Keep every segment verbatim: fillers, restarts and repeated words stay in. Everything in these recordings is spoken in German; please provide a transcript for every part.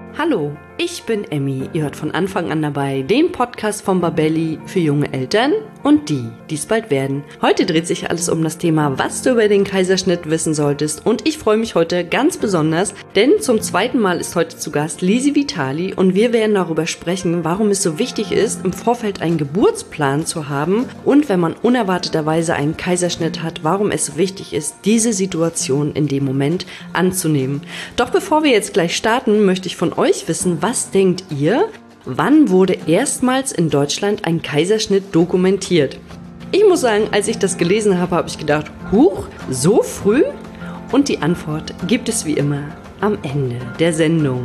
Hallo, ich bin Emmy. Ihr hört von Anfang an dabei den Podcast von Babelli für junge Eltern und die, die es bald werden. Heute dreht sich alles um das Thema, was du über den Kaiserschnitt wissen solltest. Und ich freue mich heute ganz besonders, denn zum zweiten Mal ist heute zu Gast Lisi Vitali und wir werden darüber sprechen, warum es so wichtig ist, im Vorfeld einen Geburtsplan zu haben und wenn man unerwarteterweise einen Kaiserschnitt hat, warum es so wichtig ist, diese Situation in dem Moment anzunehmen. Doch bevor wir jetzt gleich starten, möchte ich von euch wissen, was denkt ihr, wann wurde erstmals in Deutschland ein Kaiserschnitt dokumentiert? Ich muss sagen, als ich das gelesen habe, habe ich gedacht, huch, so früh? Und die Antwort gibt es wie immer am Ende der Sendung.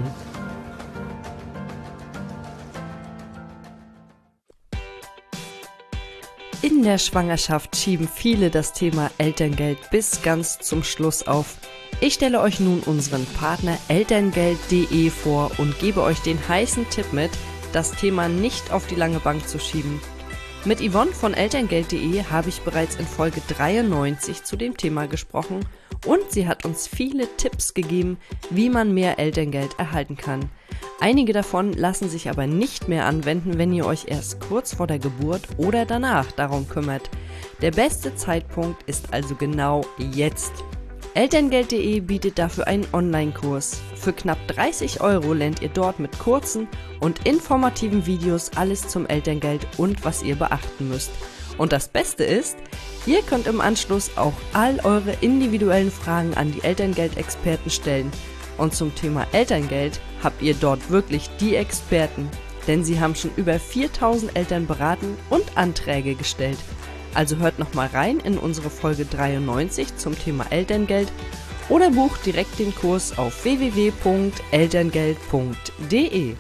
In der Schwangerschaft schieben viele das Thema Elterngeld bis ganz zum Schluss auf. Ich stelle euch nun unseren Partner elterngeld punkt de vor und gebe euch den heißen Tipp mit, das Thema nicht auf die lange Bank zu schieben. Mit Yvonne von elterngeld punkt de habe ich bereits in Folge dreiundneunzig zu dem Thema gesprochen und sie hat uns viele Tipps gegeben, wie man mehr Elterngeld erhalten kann. Einige davon lassen sich aber nicht mehr anwenden, wenn ihr euch erst kurz vor der Geburt oder danach darum kümmert. Der beste Zeitpunkt ist also genau jetzt. elterngeld punkt de bietet dafür einen Online-Kurs. Für knapp dreißig Euro lernt ihr dort mit kurzen und informativen Videos alles zum Elterngeld und was ihr beachten müsst. Und das Beste ist, ihr könnt im Anschluss auch all eure individuellen Fragen an die Elterngeld-Experten stellen. Und zum Thema Elterngeld habt ihr dort wirklich die Experten, denn sie haben schon über viertausend Eltern beraten und Anträge gestellt. Also hört nochmal rein in unsere Folge dreiundneunzig zum Thema Elterngeld oder bucht direkt den Kurs auf w w w punkt elterngeld punkt de.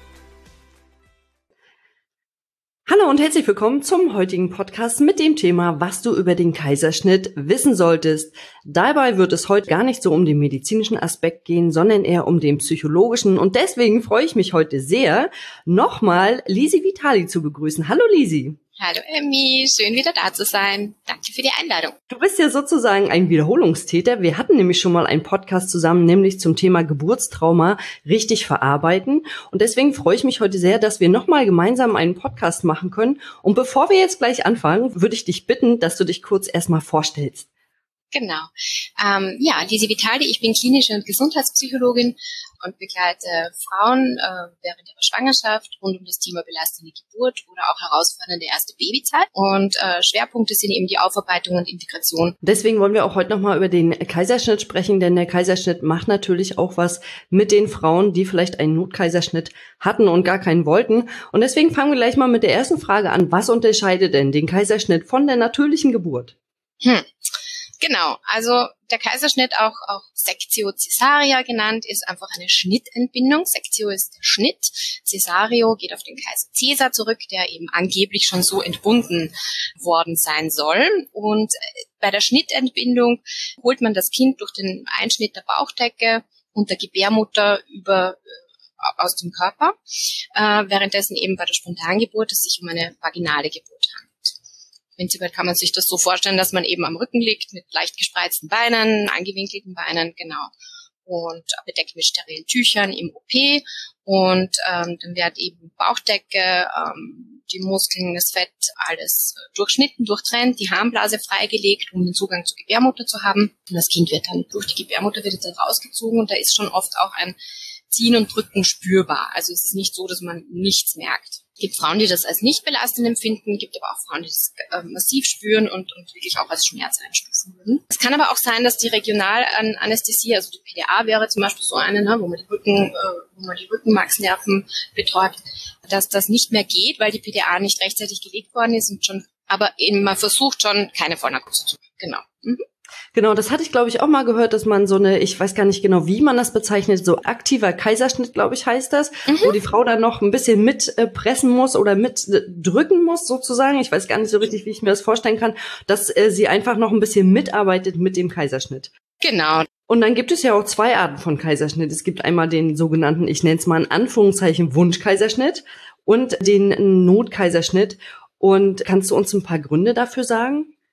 Hallo und herzlich willkommen zum heutigen Podcast mit dem Thema, was du über den Kaiserschnitt wissen solltest. Dabei wird es heute gar nicht so um den medizinischen Aspekt gehen, sondern eher um den psychologischen. Und deswegen freue ich mich heute sehr, nochmal Lisi Vitali zu begrüßen. Hallo Lisi. Hallo Emmy, schön wieder da zu sein. Danke für die Einladung. Du bist ja sozusagen ein Wiederholungstäter. Wir hatten nämlich schon mal einen Podcast zusammen, nämlich zum Thema Geburtstrauma richtig verarbeiten. Und deswegen freue ich mich heute sehr, dass wir nochmal gemeinsam einen Podcast machen können. Und bevor wir jetzt gleich anfangen, würde ich dich bitten, dass du dich kurz erstmal vorstellst. Genau. Ähm, ja, Lisi Vitali, ich bin klinische und Gesundheitspsychologin und begleite Frauen äh, während ihrer Schwangerschaft rund um das Thema belastende Geburt oder auch herausfordernde erste Babyzeit. Und äh, Schwerpunkte sind eben die Aufarbeitung und Integration. Deswegen wollen wir auch heute nochmal über den Kaiserschnitt sprechen, denn der Kaiserschnitt macht natürlich auch was mit den Frauen, die vielleicht einen Notkaiserschnitt hatten und gar keinen wollten. Und deswegen fangen wir gleich mal mit der ersten Frage an. Was unterscheidet denn den Kaiserschnitt von der natürlichen Geburt? Hm. Genau, also der Kaiserschnitt, auch auch Sectio Caesaria genannt, ist einfach eine Schnittentbindung. Sectio ist der Schnitt, Caesario geht auf den Kaiser Caesar zurück, der eben angeblich schon so entbunden worden sein soll. Und bei der Schnittentbindung holt man das Kind durch den Einschnitt der Bauchdecke und der Gebärmutter über aus dem Körper, äh, währenddessen eben bei der Spontangeburt es sich um eine vaginale Geburt handelt. Prinzipiell kann man sich das so vorstellen, dass man eben am Rücken liegt mit leicht gespreizten Beinen, angewinkelten Beinen, genau, und bedeckt mit sterilen Tüchern im O P und ähm, dann wird eben Bauchdecke, ähm, die Muskeln, das Fett, alles durchschnitten, durchtrennt, die Harnblase freigelegt, um den Zugang zur Gebärmutter zu haben. Und das Kind wird dann durch die Gebärmutter wird dann rausgezogen und da ist schon oft auch ein Ziehen und Drücken spürbar. Also es ist nicht so, dass man nichts merkt. Es gibt Frauen, die das als nicht belastend empfinden, gibt aber auch Frauen, die das äh, massiv spüren und, und wirklich auch als Schmerz einstufen würden. Es kann aber auch sein, dass die Regionalanästhesie, also die P D A wäre zum Beispiel so eine, ne, wo man die Rücken, äh, wo man die Rückenmarksnerven betäubt, dass das nicht mehr geht, weil die P D A nicht rechtzeitig gelegt worden ist und schon, aber eben man versucht schon, keine Vollnarkose zu tun. Genau. Mhm. Genau, das hatte ich, glaube ich, auch mal gehört, dass man so eine, ich weiß gar nicht genau, wie man das bezeichnet, so aktiver Kaiserschnitt, glaube ich, heißt das, mhm. wo die Frau dann noch ein bisschen mit äh, pressen muss oder mit äh, drücken muss, sozusagen. Ich weiß gar nicht so richtig, wie ich mir das vorstellen kann, dass äh, sie einfach noch ein bisschen mitarbeitet mit dem Kaiserschnitt. Genau. Und dann gibt es ja auch zwei Arten von Kaiserschnitt. Es gibt einmal den sogenannten, ich nenne es mal in Anführungszeichen, Wunschkaiserschnitt und den Notkaiserschnitt. Und kannst du uns ein paar Gründe dafür sagen?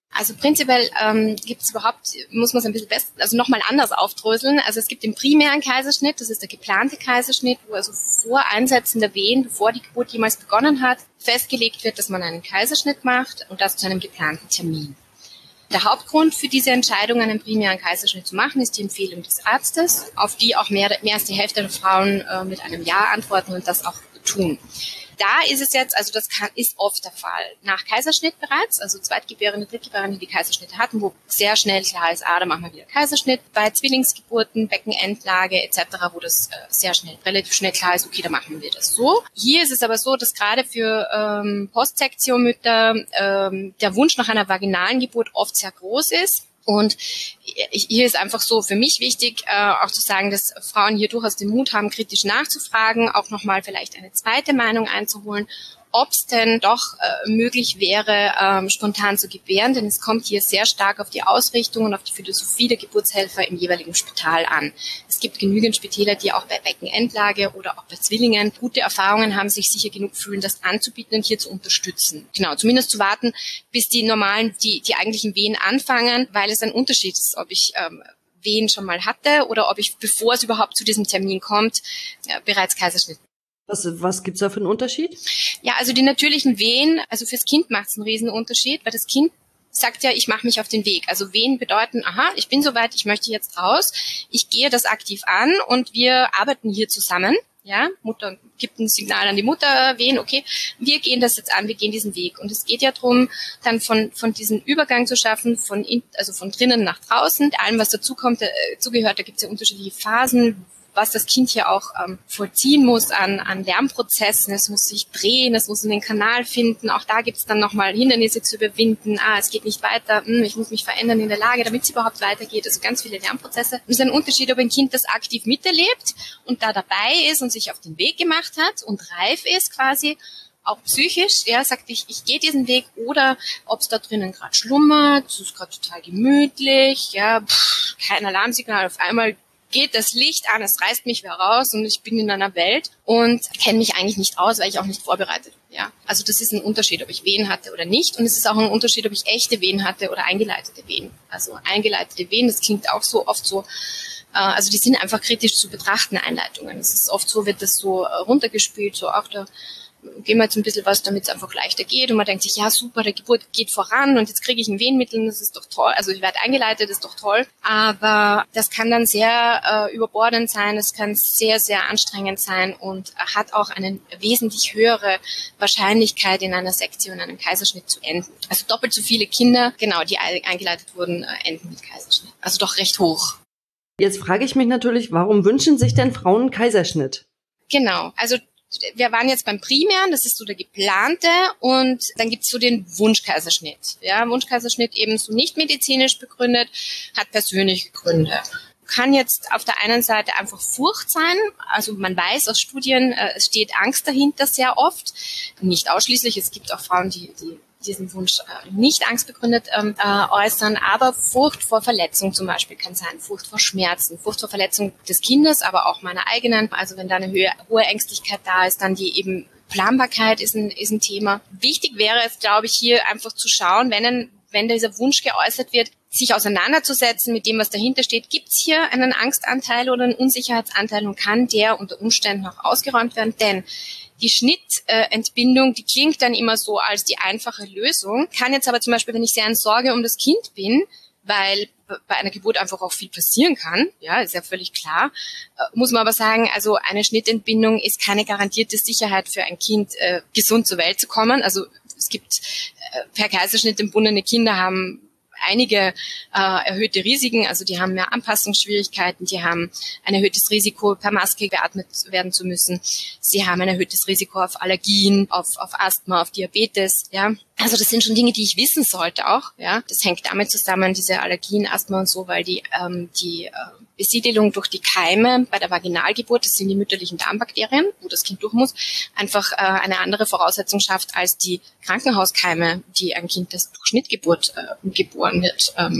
Also prinzipiell ähm, gibt es überhaupt, muss man es ein bisschen besser, also nochmal anders aufdröseln. Also es gibt den primären Kaiserschnitt, das ist der geplante Kaiserschnitt, wo also vor Einsetzen der Wehen, bevor die Geburt jemals begonnen hat, festgelegt wird, dass man einen Kaiserschnitt macht und das zu einem geplanten Termin. Der Hauptgrund für diese Entscheidung, einen primären Kaiserschnitt zu machen, ist die Empfehlung des Arztes, auf die auch mehr, mehr als die Hälfte der Frauen äh, mit einem Ja antworten und das auch tun. Da ist es jetzt, also das kann, ist oft der Fall, nach Kaiserschnitt bereits, also Zweitgebärende, Drittgebärende, die Kaiserschnitte hatten, wo sehr schnell klar ist, ah, da machen wir wieder Kaiserschnitt. Bei Zwillingsgeburten, Beckenendlage et cetera, wo das äh, sehr schnell, relativ schnell klar ist, okay, da machen wir das so. Hier ist es aber so, dass gerade für ähm, Postsektionmütter ähm, der Wunsch nach einer vaginalen Geburt oft sehr groß ist. Und hier ist einfach so für mich wichtig, äh, auch zu sagen, dass Frauen hier durchaus den Mut haben, kritisch nachzufragen, auch nochmal vielleicht eine zweite Meinung einzuholen, ob es denn doch äh, möglich wäre, ähm, spontan zu gebären, denn es kommt hier sehr stark auf die Ausrichtung und auf die Philosophie der Geburtshelfer im jeweiligen Spital an. Es gibt genügend Spitäler, die auch bei Beckenendlage oder auch bei Zwillingen gute Erfahrungen haben, sich sicher genug fühlen, das anzubieten und hier zu unterstützen. Genau, zumindest zu warten, bis die normalen, die, die eigentlichen Wehen anfangen, weil es ein Unterschied ist, ob ich ähm, Wehen schon mal hatte oder ob ich, bevor es überhaupt zu diesem Termin kommt, äh, bereits Kaiserschnitt. Was, was gibt's da für einen Unterschied? Ja, also die natürlichen Wehen, also fürs Kind macht es einen riesen Unterschied, weil das Kind sagt ja, ich mache mich auf den Weg. Also Wehen bedeuten, aha, ich bin soweit, ich möchte jetzt raus, ich gehe das aktiv an und wir arbeiten hier zusammen. Ja, Mutter gibt ein Signal an die Mutter, Wehen, okay, wir gehen das jetzt an, wir gehen diesen Weg. Und es geht ja darum, dann von von diesem Übergang zu schaffen, von in, also von drinnen nach draußen, allem, was dazukommt, äh, zugehört, da gibt es ja unterschiedliche Phasen, was das Kind hier auch ähm, vollziehen muss an, an Lernprozessen. Es muss sich drehen, es muss in den Kanal finden. Auch da gibt es dann nochmal Hindernisse zu überwinden. Ah, es geht nicht weiter. Hm, ich muss mich verändern in der Lage, damit es überhaupt weitergeht. Also ganz viele Lernprozesse. Und es ist ein Unterschied, ob ein Kind das aktiv miterlebt und da dabei ist und sich auf den Weg gemacht hat und reif ist quasi, auch psychisch, ja, sagt ich, ich gehe diesen Weg, oder ob es da drinnen gerade schlummert, es ist gerade total gemütlich, ja, pff, kein Alarmsignal, auf einmal geht das Licht an, es reißt mich wieder raus und ich bin in einer Welt und kenne mich eigentlich nicht aus, weil ich auch nicht vorbereitet bin. Ja, also das ist ein Unterschied, ob ich Wehen hatte oder nicht, und es ist auch ein Unterschied, ob ich echte Wehen hatte oder eingeleitete Wehen. Also eingeleitete Wehen, das klingt auch so oft so, äh, also die sind einfach kritisch zu betrachten, Einleitungen. Es ist oft so, wird das so äh, runtergespielt, so auch da geben wir jetzt ein bisschen was, damit es einfach leichter geht, und man denkt sich, ja super, der Geburt geht voran und jetzt kriege ich ein Wehenmittel, das ist doch toll, also ich werde eingeleitet, das ist doch toll, aber das kann dann sehr äh, überbordend sein, es kann sehr, sehr anstrengend sein und hat auch eine wesentlich höhere Wahrscheinlichkeit, in einer Sektion, einem Kaiserschnitt zu enden. Also doppelt so viele Kinder, genau, die eingeleitet wurden, äh, enden mit Kaiserschnitt. Also doch recht hoch. Jetzt frage ich mich natürlich, warum wünschen sich denn Frauen einen Kaiserschnitt? Genau, also wir waren jetzt beim Primären, das ist so der geplante, und dann gibt's so den Wunschkaiserschnitt. Ja, Wunschkaiserschnitt ebenso nicht medizinisch begründet, hat persönliche Gründe. Kann jetzt auf der einen Seite einfach Furcht sein, also man weiß aus Studien, äh, es steht Angst dahinter sehr oft, nicht ausschließlich, es gibt auch Frauen, die, die diesen Wunsch äh, nicht angstbegründet ähm, äh, äußern, aber Furcht vor Verletzung zum Beispiel kann sein, Furcht vor Schmerzen, Furcht vor Verletzung des Kindes, aber auch meiner eigenen. Also wenn da eine hohe, hohe Ängstlichkeit da ist, dann die eben Planbarkeit ist ein, ist ein Thema. Wichtig wäre es, glaube ich, hier einfach zu schauen, wenn, ein, wenn dieser Wunsch geäußert wird, sich auseinanderzusetzen mit dem, was dahinter steht. Gibt es hier einen Angstanteil oder einen Unsicherheitsanteil, und kann der unter Umständen auch ausgeräumt werden? Denn die Schnittentbindung, die klingt dann immer so als die einfache Lösung, kann jetzt aber zum Beispiel, wenn ich sehr in Sorge um das Kind bin, weil bei einer Geburt einfach auch viel passieren kann, ja, ist ja völlig klar, muss man aber sagen, also eine Schnittentbindung ist keine garantierte Sicherheit für ein Kind, äh, gesund zur Welt zu kommen. Also es gibt äh, per Kaiserschnitt entbundene Kinder haben einige äh, erhöhte Risiken, also die haben mehr Anpassungsschwierigkeiten, die haben ein erhöhtes Risiko, per Maske beatmet werden zu müssen, sie haben ein erhöhtes Risiko auf Allergien, auf, auf Asthma, auf Diabetes, ja. Also das sind schon Dinge, die ich wissen sollte auch, ja. Das hängt damit zusammen, diese Allergien, Asthma und so, weil die ähm, die äh, Besiedelung durch die Keime bei der Vaginalgeburt, das sind die mütterlichen Darmbakterien, wo das Kind durch muss, einfach äh, eine andere Voraussetzung schafft als die Krankenhauskeime, die ein Kind, das durch Schnittgeburt äh, geboren wird, ähm,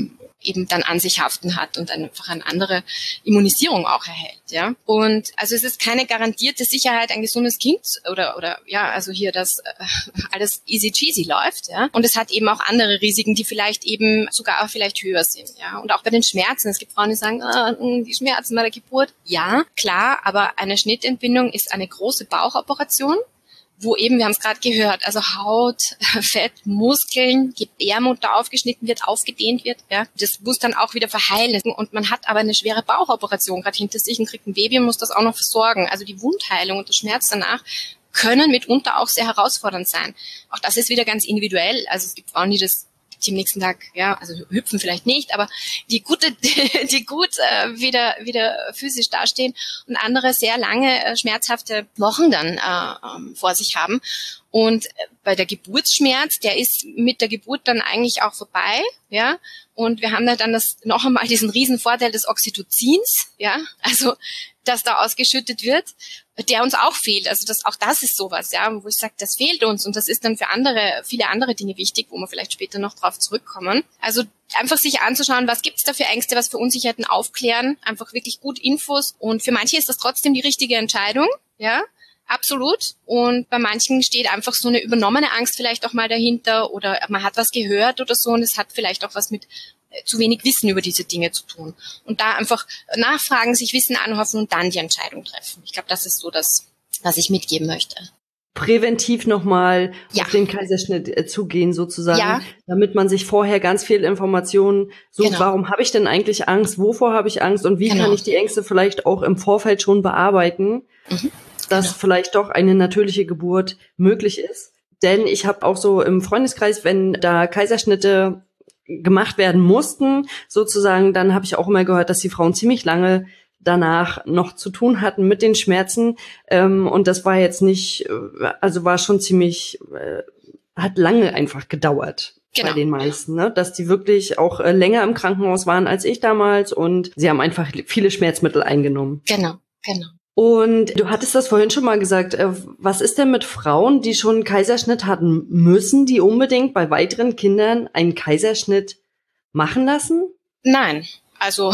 eben dann an sich haften hat und einfach eine andere Immunisierung auch erhält, ja. Und also es ist keine garantierte Sicherheit, ein gesundes Kind oder oder ja, also hier, dass äh, alles easy cheesy läuft, ja. Und es hat eben auch andere Risiken, die vielleicht eben sogar auch vielleicht höher sind, ja. Und auch bei den Schmerzen. Es gibt Frauen, die sagen, ah, die Schmerzen bei der Geburt. Ja, klar, aber eine Schnittentbindung ist eine große Bauchoperation, wo eben, wir haben es gerade gehört, also Haut, Fett, Muskeln, Gebärmutter aufgeschnitten wird, aufgedehnt wird. Ja, das muss dann auch wieder verheilen. Und man hat aber eine schwere Bauchoperation gerade hinter sich und kriegt ein Baby und muss das auch noch versorgen. Also die Wundheilung und der Schmerz danach können mitunter auch sehr herausfordernd sein. Auch das ist wieder ganz individuell. Also es gibt Frauen, die das die am nächsten Tag, ja, also hüpfen vielleicht nicht, aber die gute, die gut äh, wieder wieder physisch dastehen und andere sehr lange äh, schmerzhafte Wochen dann äh, ähm, vor sich haben. Und äh, bei der Geburtsschmerz, der ist mit der Geburt dann eigentlich auch vorbei, ja. Und wir haben da dann das noch einmal diesen riesen Vorteil des Oxytocins, ja, also das da ausgeschüttet wird, der uns auch fehlt. Also das, auch das ist sowas, ja, wo ich sage, das fehlt uns und das ist dann für andere, viele andere Dinge wichtig, wo wir vielleicht später noch drauf zurückkommen. Also einfach sich anzuschauen, was gibt's da für Ängste, was für Unsicherheiten aufklären, einfach wirklich gut Infos und für manche ist das trotzdem die richtige Entscheidung, ja. Absolut. Und bei manchen steht einfach so eine übernommene Angst vielleicht auch mal dahinter oder man hat was gehört oder so und es hat vielleicht auch was mit äh, zu wenig Wissen über diese Dinge zu tun. Und da einfach nachfragen, sich Wissen anhoffen und dann die Entscheidung treffen. Ich glaube, das ist so das, was ich mitgeben möchte. Präventiv nochmal ja. auf den Kaiserschnitt äh, zugehen sozusagen, ja. damit man sich vorher ganz viel Informationen sucht, genau. warum habe ich denn eigentlich Angst, wovor habe ich Angst und wie genau. kann ich die Ängste vielleicht auch im Vorfeld schon bearbeiten, mhm. dass genau. vielleicht doch eine natürliche Geburt möglich ist. Denn ich habe auch so im Freundeskreis, wenn da Kaiserschnitte gemacht werden mussten, sozusagen, dann habe ich auch immer gehört, dass die Frauen ziemlich lange danach noch zu tun hatten mit den Schmerzen. Ähm, und das war jetzt nicht, also war schon ziemlich, äh, hat lange einfach gedauert. Genau. Bei den meisten, ne? Dass die wirklich auch äh, länger im Krankenhaus waren als ich damals und sie haben einfach viele Schmerzmittel eingenommen. Genau, genau. Und du hattest das vorhin schon mal gesagt, äh, was ist denn mit Frauen, die schon einen Kaiserschnitt hatten? Müssen die unbedingt bei weiteren Kindern einen Kaiserschnitt machen lassen? Nein. Also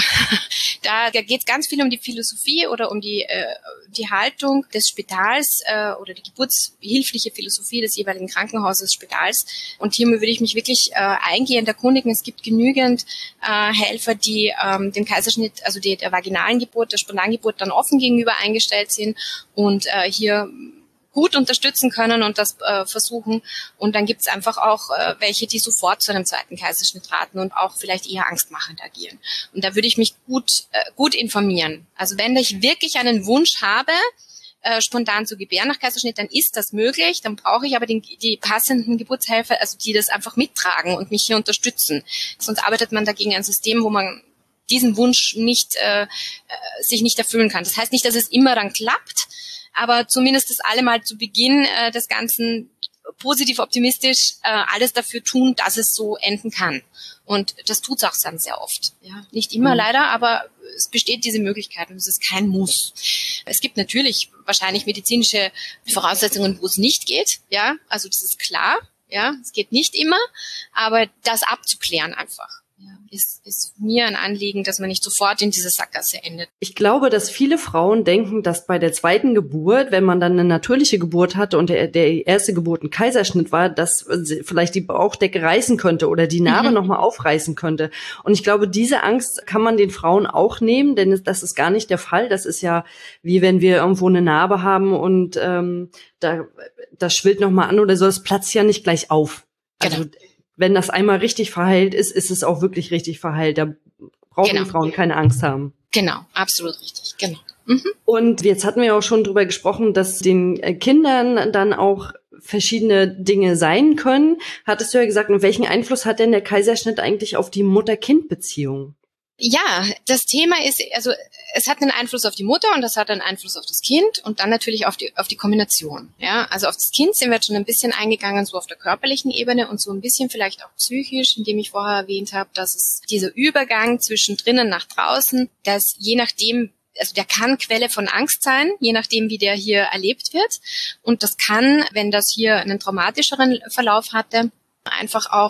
da, da geht es ganz viel um die Philosophie oder um die äh, die Haltung des Spitals äh, oder die geburtshilfliche Philosophie des jeweiligen Krankenhauses, Spitals. Und hier würde ich mich wirklich äh, eingehend erkundigen. Es gibt genügend äh, Helfer, die ähm, dem Kaiserschnitt, also die, der vaginalen Geburt, der Spontangeburt dann offen gegenüber eingestellt sind und äh, hier gut unterstützen können und das äh, versuchen. Und dann gibt's einfach auch äh, welche, die sofort zu einem zweiten Kaiserschnitt raten und auch vielleicht eher angstmachend agieren. Und da würde ich mich gut äh, gut informieren. Also wenn ich wirklich einen Wunsch habe, äh, spontan zu gebären nach Kaiserschnitt, dann ist das möglich. Dann brauche ich aber den, die passenden Geburtshelfer, also die das einfach mittragen und mich hier unterstützen. Sonst arbeitet man dagegen ein System, wo man diesen Wunsch nicht äh, äh, sich nicht erfüllen kann. Das heißt nicht, dass es immer dann klappt, aber zumindest das alle mal zu Beginn äh, des Ganzen positiv optimistisch äh, alles dafür tun, dass es so enden kann. Und das tut's auch dann sehr oft. Ja, nicht immer mhm. leider, aber es besteht diese Möglichkeit und es ist kein Muss. Es gibt natürlich wahrscheinlich medizinische Voraussetzungen, wo es nicht geht. Ja, also das ist klar. Ja, es geht nicht immer, aber das abzuklären einfach. Ja, ist, ist mir ein Anliegen, dass man nicht sofort in diese Sackgasse endet. Ich glaube, dass viele Frauen denken, dass bei der zweiten Geburt, wenn man dann eine natürliche Geburt hatte und der, der erste Geburt ein Kaiserschnitt war, dass vielleicht die Bauchdecke reißen könnte oder die Narbe mhm. nochmal aufreißen könnte. Und ich glaube, diese Angst kann man den Frauen auch nehmen, denn das ist gar nicht der Fall. Das ist ja wie wenn wir irgendwo eine Narbe haben und ähm, da das schwillt nochmal an oder so, das platzt ja nicht gleich auf. Also genau. Wenn das einmal richtig verheilt ist, ist es auch wirklich richtig verheilt. Da brauchen genau. die Frauen keine Angst haben. Genau, absolut richtig, genau. Mhm. Und jetzt hatten wir auch schon drüber gesprochen, dass den Kindern dann auch verschiedene Dinge sein können. Hattest du ja gesagt, und welchen Einfluss hat denn der Kaiserschnitt eigentlich auf die Mutter-Kind-Beziehung? Ja, das Thema ist, also es hat einen Einfluss auf die Mutter und das hat einen Einfluss auf das Kind und dann natürlich auf die auf die Kombination. Ja, also auf das Kind sind wir jetzt schon ein bisschen eingegangen, so auf der körperlichen Ebene und so ein bisschen vielleicht auch psychisch, indem ich vorher erwähnt habe, dass es dieser Übergang zwischen drinnen nach draußen, dass je nachdem, also der kann Quelle von Angst sein, je nachdem, wie der hier erlebt wird. Und das kann, wenn das hier einen traumatischeren Verlauf hatte, einfach auch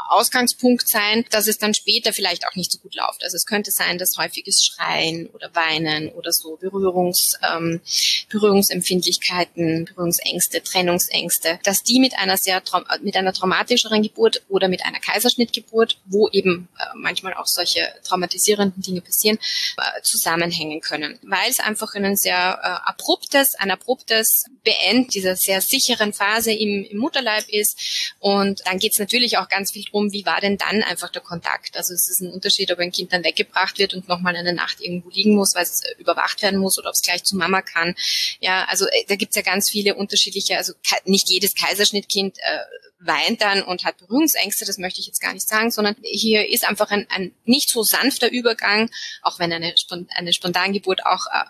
Ausgangspunkt sein, dass es dann später vielleicht auch nicht so gut läuft. Also es könnte sein, dass häufiges Schreien oder Weinen oder so Berührungs, ähm, Berührungsempfindlichkeiten, Berührungsängste, Trennungsängste, dass die mit einer sehr mit einer traumatischeren Geburt oder mit einer Kaiserschnittgeburt, wo eben äh, manchmal auch solche traumatisierenden Dinge passieren, äh, zusammenhängen können, weil es einfach ein sehr äh, abruptes, ein abruptes Beenden dieser sehr sicheren Phase im, im Mutterleib ist. Und dann geht es natürlich auch ganz viel drum, wie war denn dann einfach der Kontakt? Also es ist ein Unterschied, ob ein Kind dann weggebracht wird und nochmal eine Nacht irgendwo liegen muss, weil es überwacht werden muss, oder ob es gleich zu Mama kann. Ja, also äh, da gibt es ja ganz viele unterschiedliche, also nicht jedes Kaiserschnittkind äh, weint dann und hat Berührungsängste, das möchte ich jetzt gar nicht sagen, sondern hier ist einfach ein, ein nicht so sanfter Übergang, auch wenn eine, eine Spontangeburt auch äh,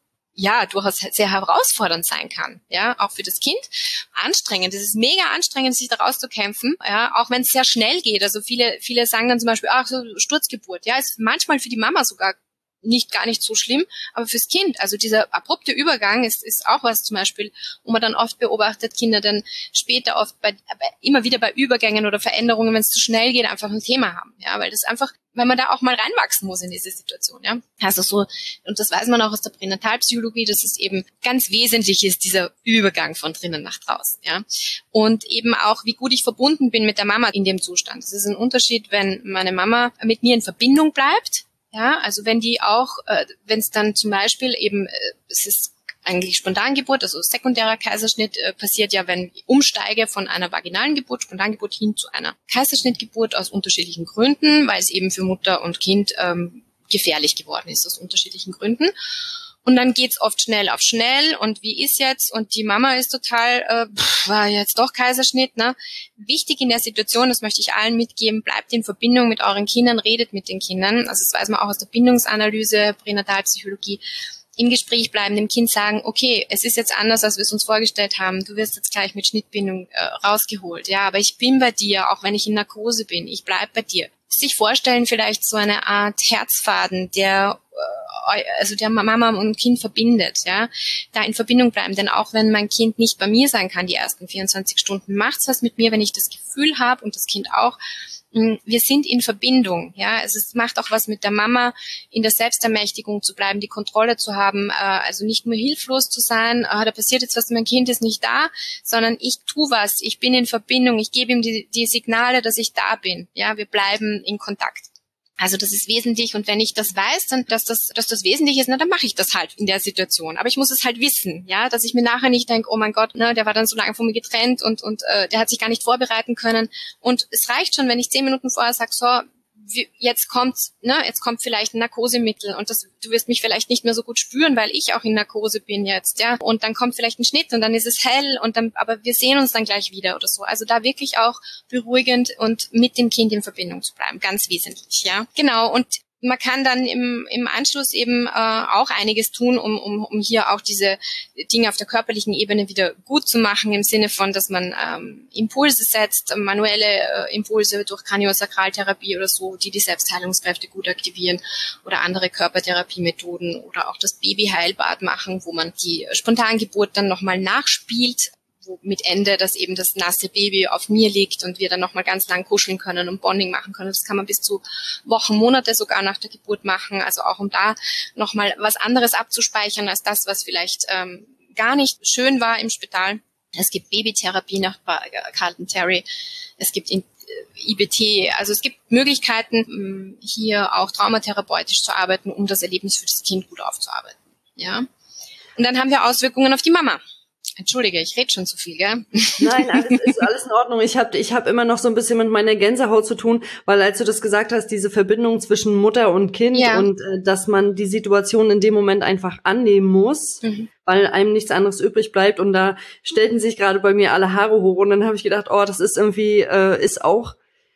ja durchaus sehr herausfordernd sein kann, ja, auch für das Kind. Anstrengend, es ist mega anstrengend, sich da rauszukämpfen, ja, auch wenn es sehr schnell geht. Also viele viele sagen dann zum Beispiel, ach, so Sturzgeburt, ja, ist manchmal für die Mama sogar nicht gar nicht so schlimm, aber fürs Kind, also dieser abrupte Übergang ist ist auch was zum Beispiel, wo man dann oft beobachtet, Kinder dann später oft bei immer wieder bei Übergängen oder Veränderungen, wenn es zu schnell geht, einfach ein Thema haben, ja, weil das einfach, weil man da auch mal reinwachsen muss in diese Situation, ja. Also so, und das weiß man auch aus der Pränatalpsychologie, dass es eben ganz wesentlich ist, dieser Übergang von drinnen nach draußen, ja. Und eben auch, wie gut ich verbunden bin mit der Mama in dem Zustand. Es ist ein Unterschied, wenn meine Mama mit mir in Verbindung bleibt. Ja, also wenn die auch, äh, wenn es dann zum Beispiel eben, äh, es ist eigentlich Spontangeburt, also sekundärer Kaiserschnitt äh, passiert ja, wenn ich umsteige von einer vaginalen Geburt, Spontangeburt hin zu einer Kaiserschnittgeburt aus unterschiedlichen Gründen, weil es eben für Mutter und Kind ähm, gefährlich geworden ist aus unterschiedlichen Gründen. Und dann geht's oft schnell auf schnell und wie ist jetzt? Und die Mama ist total, äh, pff, war jetzt doch Kaiserschnitt, ne? Wichtig in der Situation, das möchte ich allen mitgeben, bleibt in Verbindung mit euren Kindern, redet mit den Kindern. Also das weiß man auch aus der Bindungsanalyse, Pränatalpsychologie. Im Gespräch bleiben, dem Kind sagen, okay, es ist jetzt anders, als wir es uns vorgestellt haben. Du wirst jetzt gleich mit Schnittbindung äh, rausgeholt. Ja, aber ich bin bei dir, auch wenn ich in Narkose bin. Ich bleib bei dir. Sich vorstellen, vielleicht so eine Art Herzfaden, der äh, also der Mama und Kind verbindet, ja, da in Verbindung bleiben, denn auch wenn mein Kind nicht bei mir sein kann, die ersten vierundzwanzig Stunden, macht's was mit mir, wenn ich das Gefühl habe und das Kind auch, wir sind in Verbindung, ja, also es macht auch was mit der Mama, in der Selbstermächtigung zu bleiben, die Kontrolle zu haben, äh, also nicht nur hilflos zu sein, äh, da passiert jetzt was, mein Kind ist nicht da, sondern ich tu was, ich bin in Verbindung, ich gebe ihm die, die Signale, dass ich da bin, ja, wir bleiben in Kontakt. Also das ist wesentlich und wenn ich das weiß, dann dass das dass das wesentlich ist, na dann mache ich das halt in der Situation. Aber ich muss es halt wissen, ja, dass ich mir nachher nicht denke, oh mein Gott, ne, der war dann so lange von mir getrennt und und äh, der hat sich gar nicht vorbereiten können. Und es reicht schon, wenn ich zehn Minuten vorher sage, so, wie, jetzt kommt, ne, jetzt kommt vielleicht ein Narkosemittel und das, du wirst mich vielleicht nicht mehr so gut spüren, weil ich auch in Narkose bin jetzt, ja. Und dann kommt vielleicht ein Schnitt und dann ist es hell und dann, aber wir sehen uns dann gleich wieder oder so. Also da wirklich auch beruhigend und mit dem Kind in Verbindung zu bleiben, ganz wesentlich, ja. Genau. Und man kann dann im, im Anschluss eben äh, auch einiges tun, um, um, um hier auch diese Dinge auf der körperlichen Ebene wieder gut zu machen, im Sinne von, dass man ähm, Impulse setzt, manuelle äh, Impulse durch Kraniosakraltherapie oder so, die die Selbstheilungskräfte gut aktivieren, oder andere Körpertherapiemethoden oder auch das Babyheilbad machen, wo man die Spontangeburt dann nochmal nachspielt, wo mit Ende, dass eben das nasse Baby auf mir liegt und wir dann nochmal ganz lang kuscheln können und Bonding machen können. Das kann man bis zu Wochen, Monate sogar nach der Geburt machen, also auch um da nochmal was anderes abzuspeichern als das, was vielleicht ähm, gar nicht schön war im Spital. Es gibt Babytherapie nach Carlton Terry, es gibt in I B T, also es gibt Möglichkeiten, hier auch traumatherapeutisch zu arbeiten, um das Erlebnis für das Kind gut aufzuarbeiten. Ja. Und dann haben wir Auswirkungen auf die Mama. Entschuldige, ich rede schon zu viel, gell? Nein, alles ist alles in Ordnung. Ich habe ich hab immer noch so ein bisschen mit meiner Gänsehaut zu tun, weil als du das gesagt hast, diese Verbindung zwischen Mutter und Kind, ja, und äh, dass man die Situation in dem Moment einfach annehmen muss, mhm, weil einem nichts anderes übrig bleibt, und da stellten sich gerade bei mir alle Haare hoch und dann habe ich gedacht, oh, das ist irgendwie, äh, ist auch,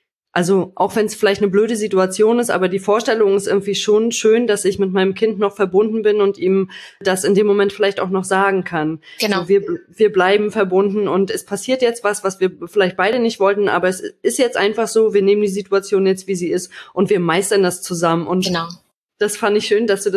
also auch wenn es vielleicht eine blöde Situation ist, aber die Vorstellung ist irgendwie schon schön, dass ich mit meinem Kind noch verbunden bin und ihm das in dem Moment vielleicht auch noch sagen kann. Genau. So, wir, wir bleiben verbunden und es passiert jetzt was, was wir vielleicht beide nicht wollten, aber es ist jetzt einfach so, wir nehmen die Situation jetzt, wie sie ist, und wir meistern das zusammen. Und genau, das fand ich schön, dass du das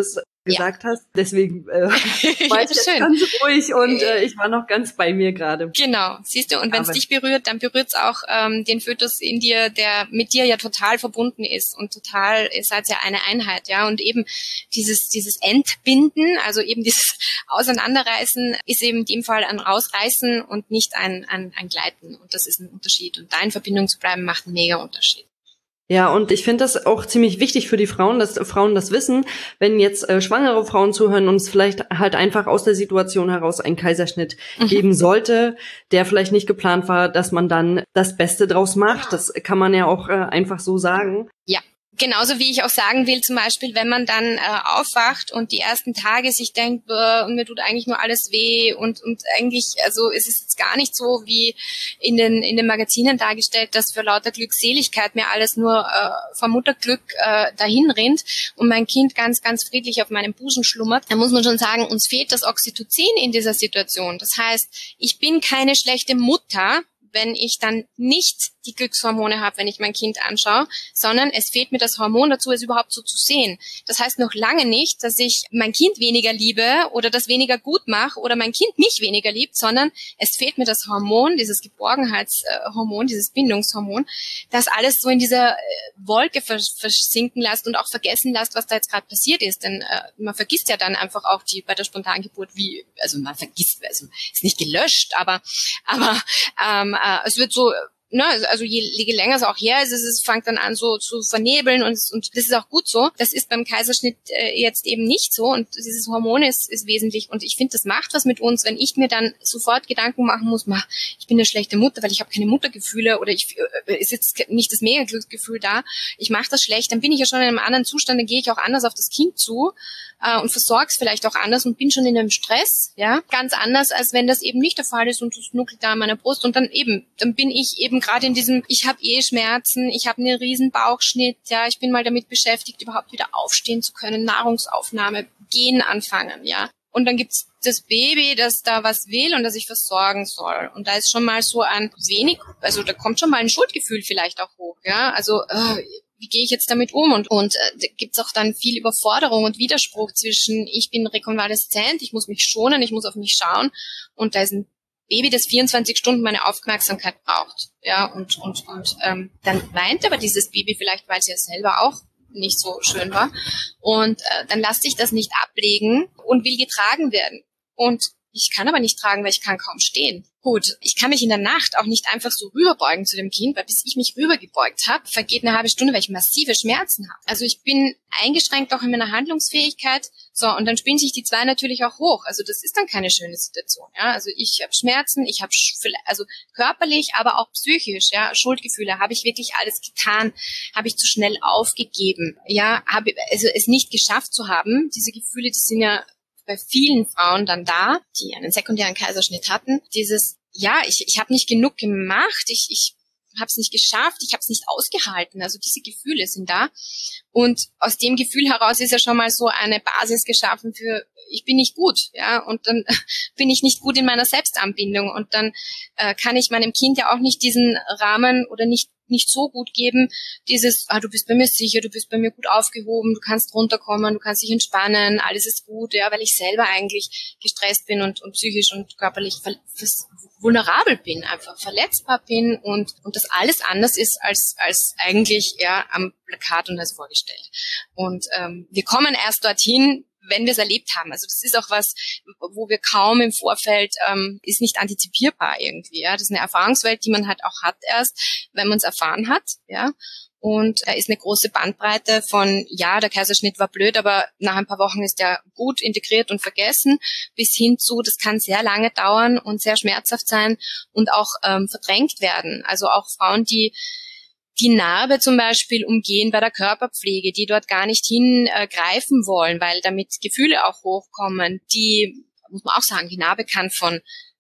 gesagt ja. hast. Deswegen äh, war ich jetzt ganz ruhig und äh, ich war noch ganz bei mir gerade. Genau, siehst du, und wenn es dich berührt, dann berührt es auch ähm, den Fötus in dir, der mit dir ja total verbunden ist und total, ihr seid ja eine Einheit, ja, und eben dieses dieses Entbinden, also eben dieses Auseinanderreißen ist eben in dem Fall ein Rausreißen und nicht ein, ein, ein Gleiten, und das ist ein Unterschied, und da in Verbindung zu bleiben macht einen mega Unterschied. Ja, und ich finde das auch ziemlich wichtig für die Frauen, dass Frauen das wissen, wenn jetzt äh, schwangere Frauen zuhören und es vielleicht halt einfach aus der Situation heraus einen Kaiserschnitt mhm. geben sollte, der vielleicht nicht geplant war, dass man dann das Beste draus macht. Das kann man ja auch äh, einfach so sagen. Ja. Genauso wie ich auch sagen will, zum Beispiel, wenn man dann äh, aufwacht und die ersten Tage sich denkt, äh, mir tut eigentlich nur alles weh und und eigentlich, also es ist jetzt gar nicht so wie in den in den Magazinen dargestellt, dass für lauter Glückseligkeit mir alles nur äh, vom Mutterglück äh, dahin rinnt und mein Kind ganz, ganz friedlich auf meinem Busen schlummert. Da muss man schon sagen, uns fehlt das Oxytocin in dieser Situation. Das heißt, ich bin keine schlechte Mutter, wenn ich dann nicht die Glückshormone habe, wenn ich mein Kind anschaue, sondern es fehlt mir das Hormon dazu, es überhaupt so zu sehen. Das heißt noch lange nicht, dass ich mein Kind weniger liebe oder das weniger gut mache oder mein Kind mich weniger liebt, sondern es fehlt mir das Hormon, dieses Geborgenheitshormon, dieses Bindungshormon, das alles so in dieser Wolke versinken lässt und auch vergessen lässt, was da jetzt gerade passiert ist. Denn äh, man vergisst ja dann einfach auch die bei der Spontangeburt, wie, also man vergisst, also ist nicht gelöscht, aber aber ähm, äh, es wird so, ne, also je, je länger es auch her ist, es, es fängt dann an so zu vernebeln und, und das ist auch gut so. Das ist beim Kaiserschnitt äh, jetzt eben nicht so und dieses Hormon ist, ist wesentlich und ich finde, das macht was mit uns, wenn ich mir dann sofort Gedanken machen muss, mach, ich bin eine schlechte Mutter, weil ich habe keine Muttergefühle oder ich äh, ist jetzt nicht das Mega-Glücksgefühl da, ich mache das schlecht, dann bin ich ja schon in einem anderen Zustand, dann gehe ich auch anders auf das Kind zu äh, und versorge es vielleicht auch anders und bin schon in einem Stress, ja, ganz anders, als wenn das eben nicht der Fall ist und es nuckelt da an meiner Brust und dann eben, dann bin ich eben gerade in diesem, ich habe eh Schmerzen, ich habe einen riesen Bauchschnitt, ja, ich bin mal damit beschäftigt, überhaupt wieder aufstehen zu können, Nahrungsaufnahme, gehen anfangen, ja. Und dann gibt's das Baby, das da was will und das ich versorgen soll. Und da ist schon mal so ein wenig, also da kommt schon mal ein Schuldgefühl vielleicht auch hoch, ja. Also äh, wie gehe ich jetzt damit um? Und und äh, da gibt's auch dann viel Überforderung und Widerspruch zwischen, ich bin rekonvaleszent, ich muss mich schonen, ich muss auf mich schauen und da ist ein Baby, das vierundzwanzig Stunden meine Aufmerksamkeit braucht, ja, und und und ähm, dann weint aber dieses Baby vielleicht, weil es ja selber auch nicht so schön war, und äh, dann lässt sich das nicht ablegen und will getragen werden. Und ich kann aber nicht tragen, weil ich kann kaum stehen. Gut, ich kann mich in der Nacht auch nicht einfach so rüberbeugen zu dem Kind, weil bis ich mich rübergebeugt habe, vergeht eine halbe Stunde, weil ich massive Schmerzen habe. Also ich bin eingeschränkt auch in meiner Handlungsfähigkeit. So, und dann spielen sich die zwei natürlich auch hoch. Also das ist dann keine schöne Situation. Ja, also ich habe Schmerzen, ich habe also körperlich, aber auch psychisch. Ja, Schuldgefühle. Habe ich wirklich alles getan? Habe ich zu schnell aufgegeben? Ja, habe also es nicht geschafft zu haben. Diese Gefühle, die sind ja bei vielen Frauen dann da, die einen sekundären Kaiserschnitt hatten, dieses, ja, ich, ich habe nicht genug gemacht, ich, ich habe es nicht geschafft, ich habe es nicht ausgehalten, also diese Gefühle sind da und aus dem Gefühl heraus ist ja schon mal so eine Basis geschaffen für, ich bin nicht gut, ja, und dann bin ich nicht gut in meiner Selbstanbindung und dann äh, kann ich meinem Kind ja auch nicht diesen Rahmen oder nicht nicht so gut geben, dieses, ah, du bist bei mir sicher, du bist bei mir gut aufgehoben, du kannst runterkommen, du kannst dich entspannen, alles ist gut, ja, weil ich selber eigentlich gestresst bin und, und psychisch und körperlich ver- vulnerabel bin, einfach verletzbar bin und, und das alles anders ist als, als eigentlich, ja, am Plakat und als vorgestellt. Und, ähm, wir kommen erst dorthin, wenn wir es erlebt haben. Also das ist auch was, wo wir kaum im Vorfeld, ähm, ist nicht antizipierbar irgendwie. Ja, das ist eine Erfahrungswelt, die man halt auch hat erst, wenn man es erfahren hat. Ja, und da ist eine große Bandbreite von, ja, der Kaiserschnitt war blöd, aber nach ein paar Wochen ist der gut integriert und vergessen, bis hin zu, das kann sehr lange dauern und sehr schmerzhaft sein und auch ähm, verdrängt werden. Also auch Frauen, die die Narbe zum Beispiel umgehen bei der Körperpflege, die dort gar nicht hingreifen äh, wollen, weil damit Gefühle auch hochkommen. Die, muss man auch sagen, die Narbe kann von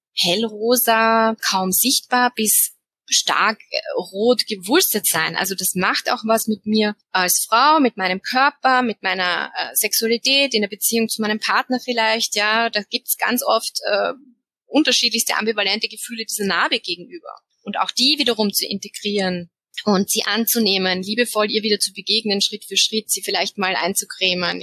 hellrosa, kaum sichtbar, bis stark äh, rot gewulstet sein. Also das macht auch was mit mir als Frau, mit meinem Körper, mit meiner äh, Sexualität, in der Beziehung zu meinem Partner vielleicht. Ja, da gibt's ganz oft äh, unterschiedlichste ambivalente Gefühle dieser Narbe gegenüber. Und auch die wiederum zu integrieren und sie anzunehmen, liebevoll ihr wieder zu begegnen, Schritt für Schritt, sie vielleicht mal einzucremen, ja.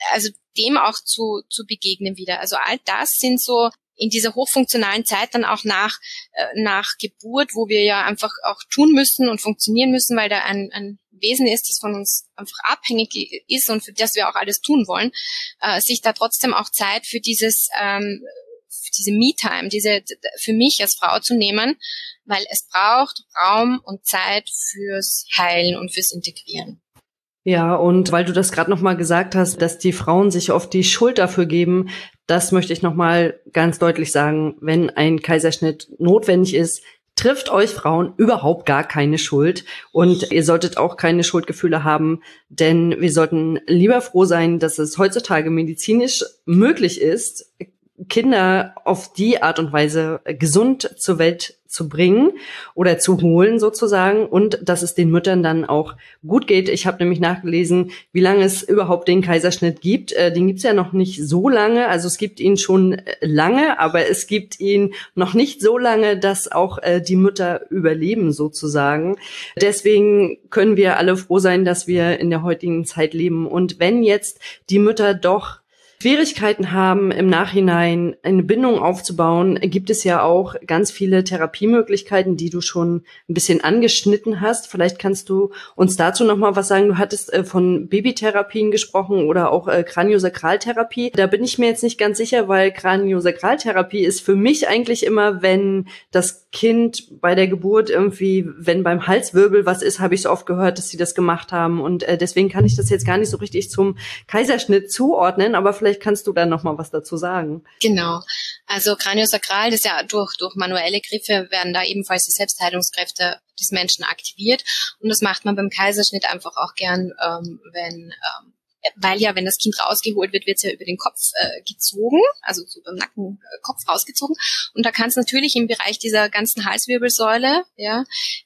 also dem auch zu, zu begegnen wieder. Also all das sind so in dieser hochfunktionalen Zeit dann auch nach, äh, nach Geburt, wo wir ja einfach auch tun müssen und funktionieren müssen, weil da ein, ein Wesen ist, das von uns einfach abhängig ist und für das wir auch alles tun wollen, äh, sich da trotzdem auch Zeit für dieses, ähm, für diese Me-Time, diese, für mich als Frau zu nehmen, weil es braucht Raum und Zeit fürs Heilen und fürs Integrieren. Ja, und weil du das gerade nochmal gesagt hast, dass die Frauen sich oft die Schuld dafür geben, das möchte ich nochmal ganz deutlich sagen, wenn ein Kaiserschnitt notwendig ist, trifft euch Frauen überhaupt gar keine Schuld und ihr solltet auch keine Schuldgefühle haben, denn wir sollten lieber froh sein, dass es heutzutage medizinisch möglich ist, Kinder auf die Art und Weise gesund zur Welt zu bringen oder zu holen sozusagen und dass es den Müttern dann auch gut geht. Ich habe nämlich nachgelesen, wie lange es überhaupt den Kaiserschnitt gibt. Äh, den gibt's ja noch nicht so lange. Also es gibt ihn schon lange, aber es gibt ihn noch nicht so lange, dass auch äh, die Mütter überleben sozusagen. Deswegen können wir alle froh sein, dass wir in der heutigen Zeit leben. Und wenn jetzt die Mütter doch Schwierigkeiten haben, im Nachhinein eine Bindung aufzubauen, gibt es ja auch ganz viele Therapiemöglichkeiten, die du schon ein bisschen angeschnitten hast. Vielleicht kannst du uns dazu noch mal was sagen. Du hattest äh, von Babytherapien gesprochen oder auch äh, Kraniosakraltherapie. Da bin ich mir jetzt nicht ganz sicher, weil Kraniosakraltherapie ist für mich eigentlich immer, wenn das Kind bei der Geburt irgendwie, wenn beim Halswirbel was ist, habe ich so oft gehört, dass sie das gemacht haben. Und äh, deswegen kann ich das jetzt gar nicht so richtig zum Kaiserschnitt zuordnen, aber vielleicht kannst du da noch mal was dazu sagen. Genau. Also Kraniosakral, das ist ja durch, durch manuelle Griffe werden da ebenfalls die Selbstheilungskräfte des Menschen aktiviert. Und das macht man beim Kaiserschnitt einfach auch gern, ähm, wenn, ähm, weil ja, wenn das Kind rausgeholt wird, wird es ja über den Kopf äh, gezogen, also so beim Nacken äh, Kopf rausgezogen. Und da kann es natürlich im Bereich dieser ganzen Halswirbelsäule, ja,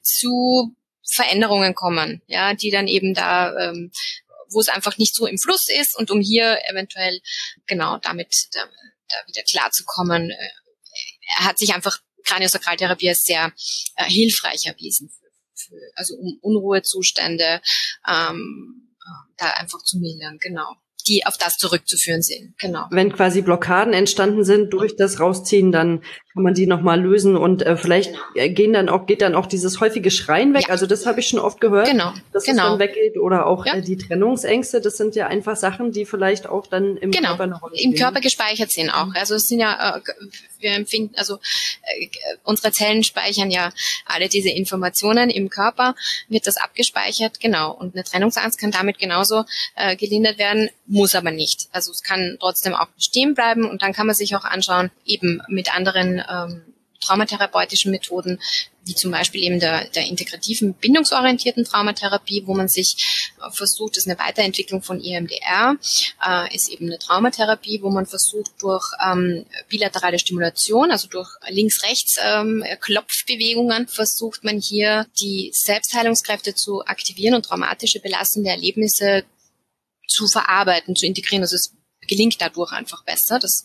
zu Veränderungen kommen, ja, die dann eben da, ähm, wo es einfach nicht so im Fluss ist und um hier eventuell genau damit da, da wieder klarzukommen, äh, er hat sich einfach Kraniosakraltherapie als sehr äh, hilfreich erwiesen, für, für, also um Unruhezustände ähm, da einfach zu mildern, genau, die auf das zurückzuführen sind, genau. Wenn quasi Blockaden entstanden sind durch das Rausziehen, dann kann man die nochmal lösen und äh, vielleicht genau. gehen dann auch, geht dann auch dieses häufige Schreien weg. Ja. Also das habe ich schon oft gehört, genau. dass genau. es dann weggeht oder auch ja. äh, die Trennungsängste. Das sind ja einfach Sachen, die vielleicht auch dann im genau. Körper eine Rolle spielen. Im Körper gespeichert sind auch. Also es sind ja, äh, wir empfinden, also äh, unsere Zellen speichern ja alle diese Informationen im Körper, wird das abgespeichert, genau. Und eine Trennungsangst kann damit genauso äh, gelindert werden, muss aber nicht. Also es kann trotzdem auch bestehen bleiben und dann kann man sich auch anschauen, eben mit anderen ähm, traumatherapeutischen Methoden, wie zum Beispiel eben der, der integrativen, bindungsorientierten Traumatherapie, wo man sich äh, versucht, das ist eine Weiterentwicklung von E M D R, äh, ist eben eine Traumatherapie, wo man versucht, durch ähm, bilaterale Stimulation, also durch links-rechts ähm, Klopfbewegungen, versucht man hier die Selbstheilungskräfte zu aktivieren und traumatische belastende Erlebnisse zu verarbeiten, zu integrieren. Also es gelingt dadurch einfach besser. Das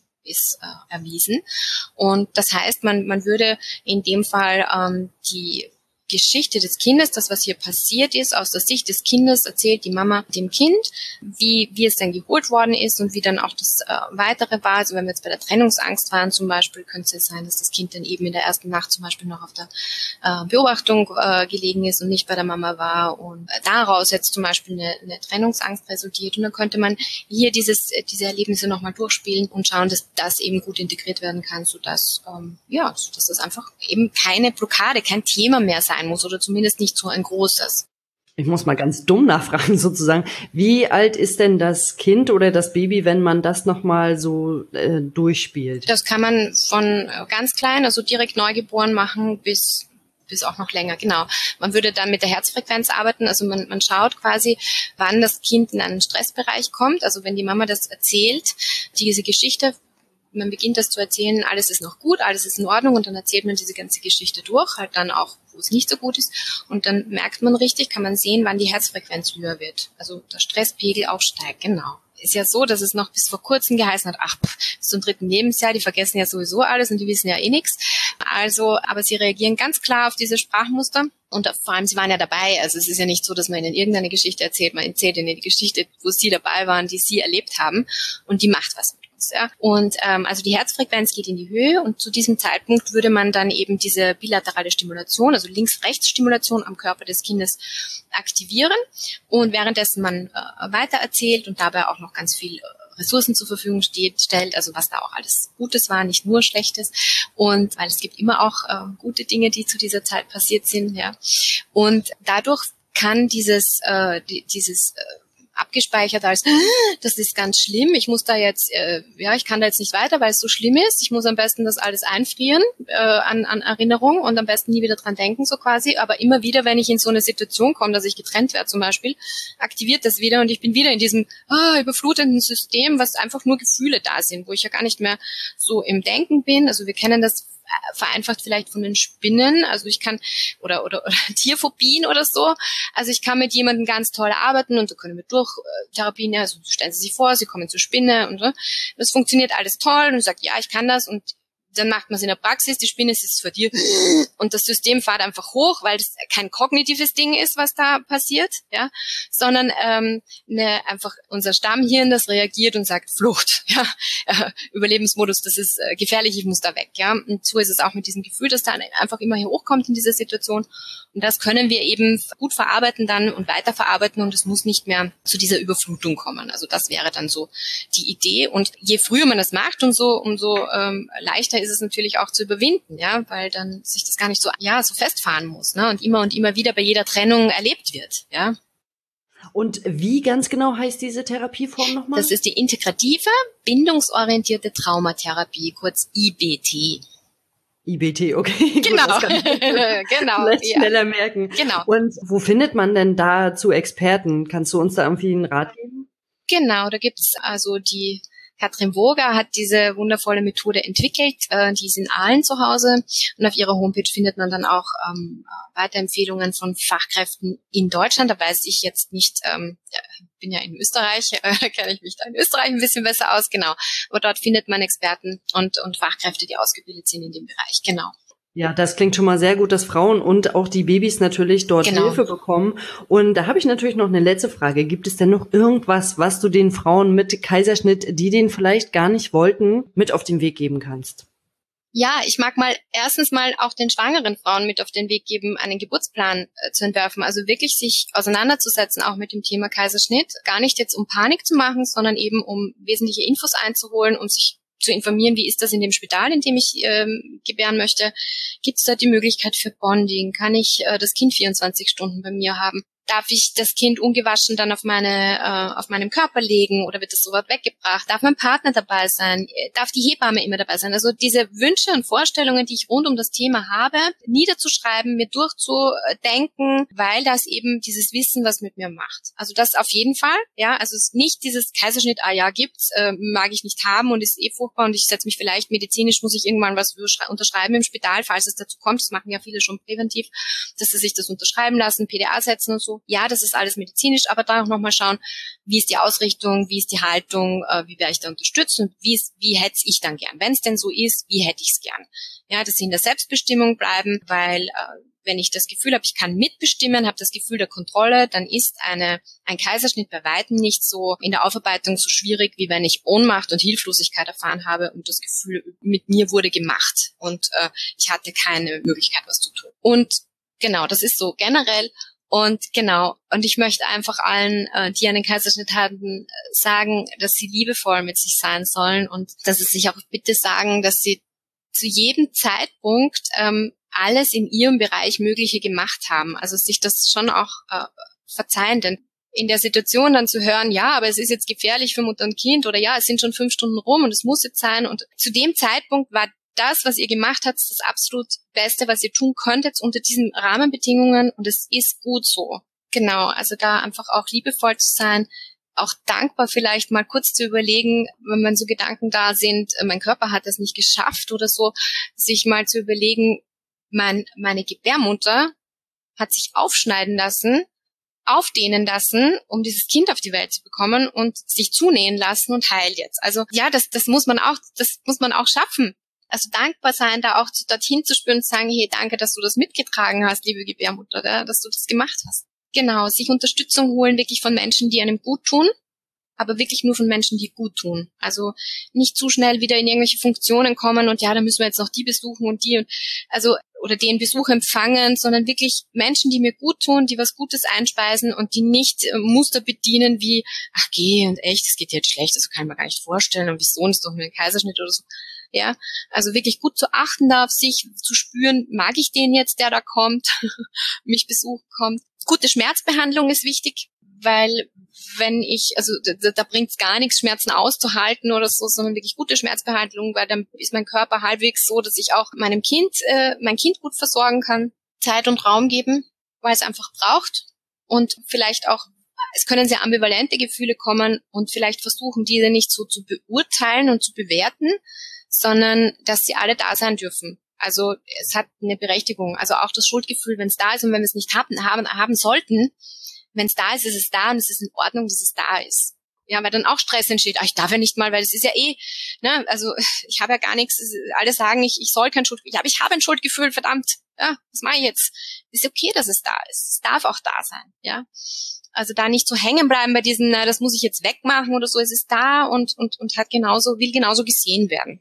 ist äh, erwiesen. Und das heißt, man, man würde in dem Fall ähm, die Geschichte des Kindes, das, was hier passiert ist, aus der Sicht des Kindes erzählt die Mama dem Kind, wie, wie es dann geholt worden ist und wie dann auch das äh, Weitere war. Also wenn wir jetzt bei der Trennungsangst waren zum Beispiel, könnte es sein, dass das Kind dann eben in der ersten Nacht zum Beispiel noch auf der äh, Beobachtung äh, gelegen ist und nicht bei der Mama war und äh, daraus jetzt zum Beispiel eine, eine Trennungsangst resultiert. Und dann könnte man hier dieses, diese Erlebnisse nochmal durchspielen und schauen, dass das eben gut integriert werden kann, sodass, ähm, ja, sodass das einfach eben keine Blockade, kein Thema mehr sein muss oder zumindest nicht so ein großes. Ich muss mal ganz dumm nachfragen sozusagen. Wie alt ist denn das Kind oder das Baby, wenn man das nochmal so äh, durchspielt? Das kann man von ganz klein, also direkt neugeboren machen bis bis auch noch länger, genau. Man würde dann mit der Herzfrequenz arbeiten, also man, man schaut quasi, wann das Kind in einen Stressbereich kommt. Also wenn die Mama das erzählt, diese Geschichte, man beginnt das zu erzählen, alles ist noch gut, alles ist in Ordnung und dann erzählt man diese ganze Geschichte durch, halt dann auch, wo es nicht so gut ist und dann merkt man richtig, kann man sehen, wann die Herzfrequenz höher wird, also der Stresspegel aufsteigt, genau. ist ja so, dass es noch bis vor kurzem geheißen hat, ach, pff, bis zum dritten Lebensjahr, die vergessen ja sowieso alles und die wissen ja eh nichts. Also, aber sie reagieren ganz klar auf diese Sprachmuster und vor allem, sie waren ja dabei. Also es ist ja nicht so, dass man ihnen irgendeine Geschichte erzählt, man erzählt ihnen die Geschichte, wo sie dabei waren, die sie erlebt haben und die macht was mit uns. Ja. Und ähm, also die Herzfrequenz geht in die Höhe und zu diesem Zeitpunkt würde man dann eben diese bilaterale Stimulation, also Links-Rechts-Stimulation am Körper des Kindes aktivieren und währenddessen man äh, weiter erzählt und dabei auch noch ganz viel äh, Ressourcen zur Verfügung steht, stellt, also was da auch alles Gutes war, nicht nur Schlechtes. Und weil es gibt immer auch äh, gute Dinge, die zu dieser Zeit passiert sind, ja. Und dadurch kann dieses äh, die, dieses äh, abgespeichert als, das ist ganz schlimm, ich muss da jetzt, äh, ja, ich kann da jetzt nicht weiter, weil es so schlimm ist, ich muss am besten das alles einfrieren äh, an, an Erinnerung und am besten nie wieder dran denken, so quasi, aber immer wieder, wenn ich in so eine Situation komme, dass ich getrennt werde zum Beispiel, aktiviert das wieder und ich bin wieder in diesem ah, überflutenden System, was einfach nur Gefühle da sind, wo ich ja gar nicht mehr so im Denken bin, also wir kennen das vereinfacht vielleicht von den Spinnen, also ich kann, oder, oder, oder Tierphobien oder so, also ich kann mit jemandem ganz toll arbeiten und so können wir durch äh, Therapien, ja, also stellen Sie sich vor, Sie kommen zur Spinne und so, das funktioniert alles toll und sagt, ja, ich kann das und dann macht man es in der Praxis, die Spinne sitzt vor dir und das System fährt einfach hoch, weil das kein kognitives Ding ist, was da passiert, ja, sondern ähm, ne, einfach unser Stammhirn, das reagiert und sagt, Flucht, ja, äh, Überlebensmodus, das ist äh, gefährlich, ich muss da weg, ja, und so ist es auch mit diesem Gefühl, dass da einfach immer hier hochkommt in dieser Situation und das können wir eben gut verarbeiten dann und weiterverarbeiten und es muss nicht mehr zu dieser Überflutung kommen, also das wäre dann so die Idee und je früher man das macht, umso, umso ähm, leichter ist ist es natürlich auch zu überwinden, ja, weil dann sich das gar nicht so, ja, so festfahren muss, ne, und immer und immer wieder bei jeder Trennung erlebt wird, ja. Und wie ganz genau heißt diese Therapieform nochmal? Das ist die integrative, bindungsorientierte Traumatherapie, kurz I B T. I B T, okay. Genau, Gut, das kann ich genau, vielleicht ja. schneller merken. Genau. Und wo findet man denn dazu Experten? Kannst du uns da irgendwie einen Rat geben? Genau, da gibt's also die Katrin Woger hat diese wundervolle Methode entwickelt, äh, die ist in Aalen zu Hause und auf ihrer Homepage findet man dann auch ähm, Weiterempfehlungen von Fachkräften in Deutschland. Da weiß ich jetzt nicht, ähm, bin ja in Österreich, äh, da kenne ich mich da in Österreich ein bisschen besser aus, genau. Aber dort findet man Experten und, und Fachkräfte, die ausgebildet sind in dem Bereich, genau. Ja, das klingt schon mal sehr gut, dass Frauen und auch die Babys natürlich dort genau. Hilfe bekommen. Und da habe ich natürlich noch eine letzte Frage. Gibt es denn noch irgendwas, was du den Frauen mit Kaiserschnitt, die den vielleicht gar nicht wollten, mit auf den Weg geben kannst? Ja, ich mag mal erstens mal auch den schwangeren Frauen mit auf den Weg geben, einen Geburtsplan äh, zu entwerfen. Also wirklich sich auseinanderzusetzen, auch mit dem Thema Kaiserschnitt. Gar nicht jetzt um Panik zu machen, sondern eben um wesentliche Infos einzuholen, um sich zu informieren, wie ist das in dem Spital, in dem ich ähm, gebären möchte. Gibt es da die Möglichkeit für Bonding? Kann ich äh, das Kind vierundzwanzig Stunden bei mir haben? Darf ich das Kind ungewaschen dann auf meine äh, auf meinem Körper legen oder wird das so weit weggebracht? Darf mein Partner dabei sein? Darf die Hebamme immer dabei sein? Also diese Wünsche und Vorstellungen, die ich rund um das Thema habe, niederzuschreiben, mir durchzudenken, weil das eben dieses Wissen, was mit mir macht. Also das auf jeden Fall, ja, also es ist nicht dieses Kaiserschnitt, ah ja, gibt's, äh, mag ich nicht haben und ist eh furchtbar und ich setze mich vielleicht medizinisch, muss ich irgendwann was unterschreiben im Spital, falls es dazu kommt, das machen ja viele schon präventiv, dass sie sich das unterschreiben lassen, P D A setzen und so. Ja, das ist alles medizinisch, aber da auch nochmal schauen, wie ist die Ausrichtung, wie ist die Haltung, äh, wie werde ich da unterstützt und wie, ist, wie hätte ich dann gern. Wenn es denn so ist, wie hätte ich es gern. Ja, dass sie in der Selbstbestimmung bleiben, weil äh, wenn ich das Gefühl habe, ich kann mitbestimmen, habe das Gefühl der Kontrolle, dann ist eine ein Kaiserschnitt bei weitem nicht so in der Aufarbeitung so schwierig, wie wenn ich Ohnmacht und Hilflosigkeit erfahren habe und das Gefühl, mit mir wurde gemacht und äh, ich hatte keine Möglichkeit, was zu tun. Und genau, das ist so generell. Und genau, und ich möchte einfach allen, äh, die einen Kaiserschnitt hatten, sagen, dass sie liebevoll mit sich sein sollen und dass sie sich auch bitte sagen, dass sie zu jedem Zeitpunkt ähm, alles in ihrem Bereich Mögliche gemacht haben. Also sich das schon auch äh, verzeihen, denn in der Situation dann zu hören, ja, aber es ist jetzt gefährlich für Mutter und Kind oder ja, es sind schon fünf Stunden rum und es muss jetzt sein und zu dem Zeitpunkt war das, was ihr gemacht habt, das absolut Beste, was ihr tun könntet unter diesen Rahmenbedingungen und es ist gut so. Genau, also da einfach auch liebevoll zu sein, auch dankbar vielleicht mal kurz zu überlegen, wenn man so Gedanken da sind, mein Körper hat das nicht geschafft oder so, sich mal zu überlegen, mein, meine Gebärmutter hat sich aufschneiden lassen aufdehnen lassen, um dieses Kind auf die Welt zu bekommen und sich zunähen lassen und heilt jetzt. Also ja, das, das muss man auch, das muss man auch schaffen. Also dankbar sein, da auch dorthin zu spüren und sagen, hey, danke, dass du das mitgetragen hast, liebe Gebärmutter, ja, dass du das gemacht hast. Genau, sich Unterstützung holen, wirklich von Menschen, die einem gut tun, aber wirklich nur von Menschen, die gut tun. Also nicht zu schnell wieder in irgendwelche Funktionen kommen und ja, da müssen wir jetzt noch die besuchen und die und also oder den Besuch empfangen, sondern wirklich Menschen, die mir gut tun, die was Gutes einspeisen und die nicht äh, Muster bedienen wie, ach geh und echt, das geht dir jetzt schlecht, das kann ich mir gar nicht vorstellen und wieso, ist doch nur ein Kaiserschnitt oder so. Ja, also wirklich gut zu achten da auf sich, zu spüren, mag ich den jetzt, der da kommt, mich besuchen kommt. Gute Schmerzbehandlung ist wichtig, weil wenn ich, also da, da bringt es gar nichts, Schmerzen auszuhalten oder so, sondern wirklich gute Schmerzbehandlung, weil dann ist mein Körper halbwegs so, dass ich auch meinem Kind, äh, mein Kind gut versorgen kann, Zeit und Raum geben, weil es einfach braucht und vielleicht auch, es können sehr ambivalente Gefühle kommen und vielleicht versuchen, diese nicht so zu beurteilen und zu bewerten, sondern dass sie alle da sein dürfen. Also es hat eine Berechtigung. Also auch das Schuldgefühl, wenn es da ist und wenn wir es nicht haben, haben, haben sollten, wenn es da ist, ist es da und es ist in Ordnung, dass es da ist. Ja, weil dann auch Stress entsteht. Ach, ich darf ja nicht mal, weil es ist ja eh, ne, also ich habe ja gar nichts. Alle sagen, ich, ich soll kein Schuldgefühl. Ja, aber ich habe ein Schuldgefühl, verdammt. Ja, was mache ich jetzt? Ist okay, dass es da ist. Es darf auch da sein, ja. Also da nicht so hängen bleiben bei diesen, na, das muss ich jetzt wegmachen oder so. Es ist da und und und hat genauso, will genauso gesehen werden.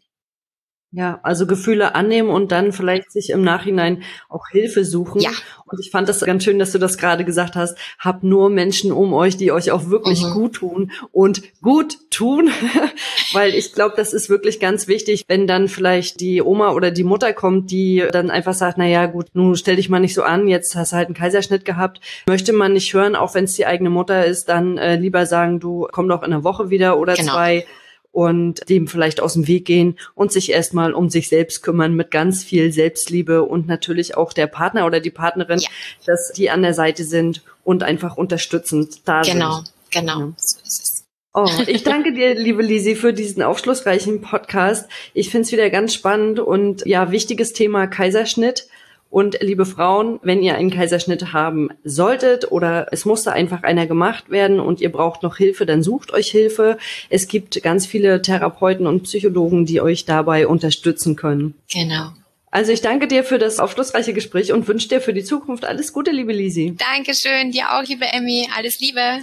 Ja, also Gefühle annehmen und dann vielleicht sich im Nachhinein auch Hilfe suchen. Ja. Und ich fand das ganz schön, dass du das gerade gesagt hast. Habt nur Menschen um euch, die euch auch wirklich mhm. gut tun und gut tun. Weil ich glaube, das ist wirklich ganz wichtig, wenn dann vielleicht die Oma oder die Mutter kommt, die dann einfach sagt, na ja, gut, nun stell dich mal nicht so an, jetzt hast du halt einen Kaiserschnitt gehabt. Möchte man nicht hören, auch wenn es die eigene Mutter ist, dann äh, lieber sagen, du komm doch in einer Woche wieder oder genau. zwei. Und dem vielleicht aus dem Weg gehen und sich erstmal um sich selbst kümmern mit ganz viel Selbstliebe und natürlich auch der Partner oder die Partnerin, ja. dass die an der Seite sind und einfach unterstützend da genau, sind. Genau, genau, ja. so ist es. Oh, ich danke dir, liebe Lisi, für diesen aufschlussreichen Podcast. Ich finde es wieder ganz spannend und ja, wichtiges Thema Kaiserschnitt. Und liebe Frauen, wenn ihr einen Kaiserschnitt haben solltet oder es musste einfach einer gemacht werden und ihr braucht noch Hilfe, dann sucht euch Hilfe. Es gibt ganz viele Therapeuten und Psychologen, die euch dabei unterstützen können. Genau. Also ich danke dir für das aufschlussreiche Gespräch und wünsche dir für die Zukunft alles Gute, liebe Lisi. Dankeschön, dir auch, liebe Emmy. Alles Liebe.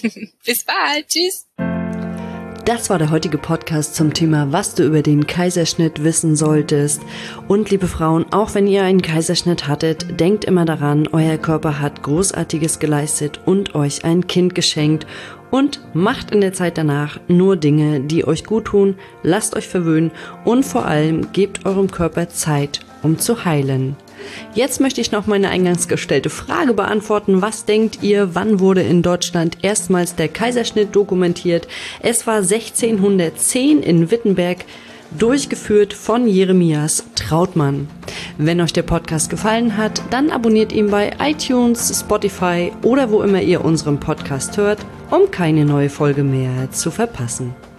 Bis bald. Tschüss. Das war der heutige Podcast zum Thema, was du über den Kaiserschnitt wissen solltest. Und liebe Frauen, auch wenn ihr einen Kaiserschnitt hattet, denkt immer daran, euer Körper hat Großartiges geleistet und euch ein Kind geschenkt. Und macht in der Zeit danach nur Dinge, die euch gut tun, lasst euch verwöhnen und vor allem gebt eurem Körper Zeit, um zu heilen. Jetzt möchte ich noch meine eingangs gestellte Frage beantworten. Was denkt ihr, wann wurde in Deutschland erstmals der Kaiserschnitt dokumentiert? Es war sechzehnhundertzehn in Wittenberg, durchgeführt von Jeremias Trautmann. Wenn euch der Podcast gefallen hat, dann abonniert ihn bei iTunes, Spotify oder wo immer ihr unseren Podcast hört, um keine neue Folge mehr zu verpassen.